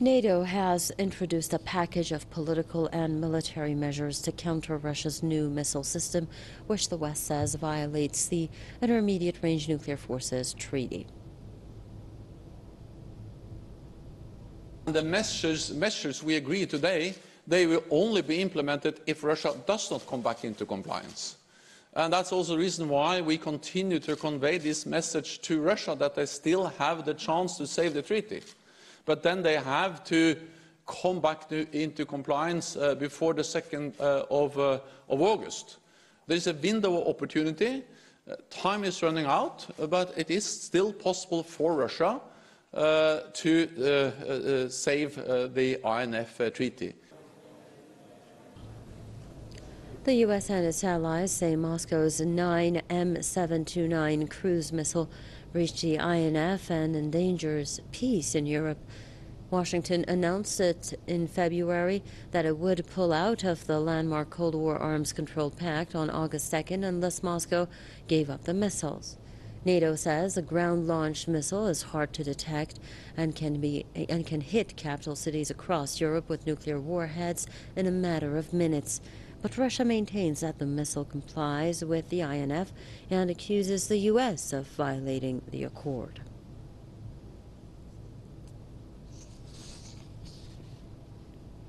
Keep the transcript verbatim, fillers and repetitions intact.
NATO has introduced a package of political and military measures to counter Russia's new missile system, which the West says violates the Intermediate Range Nuclear Forces Treaty. The measures, measures we agree today, they will only be implemented if Russia does not come back into compliance. And that's also the reason why we continue to convey this message to Russia, that they still have the chance to save the treaty. But then they have to come back to, into compliance uh, before the second uh, of, uh, of August. There is a window of opportunity. Uh, time is running out, but it is still possible for Russia uh, to uh, uh, save uh, the I N F uh, treaty. The U S and its allies say Moscow's nine M seven twenty-nine cruise missile reached the I N F and endangers peace in Europe. Washington announced it in February that it would pull out of the landmark Cold War Arms Control Pact on August second unless Moscow gave up the missiles. NATO says a ground-launched missile is hard to detect and can be and can hit capital cities across Europe with nuclear warheads in a matter of minutes. But Russia maintains that the missile complies with the I N F and accuses the U S of violating the accord.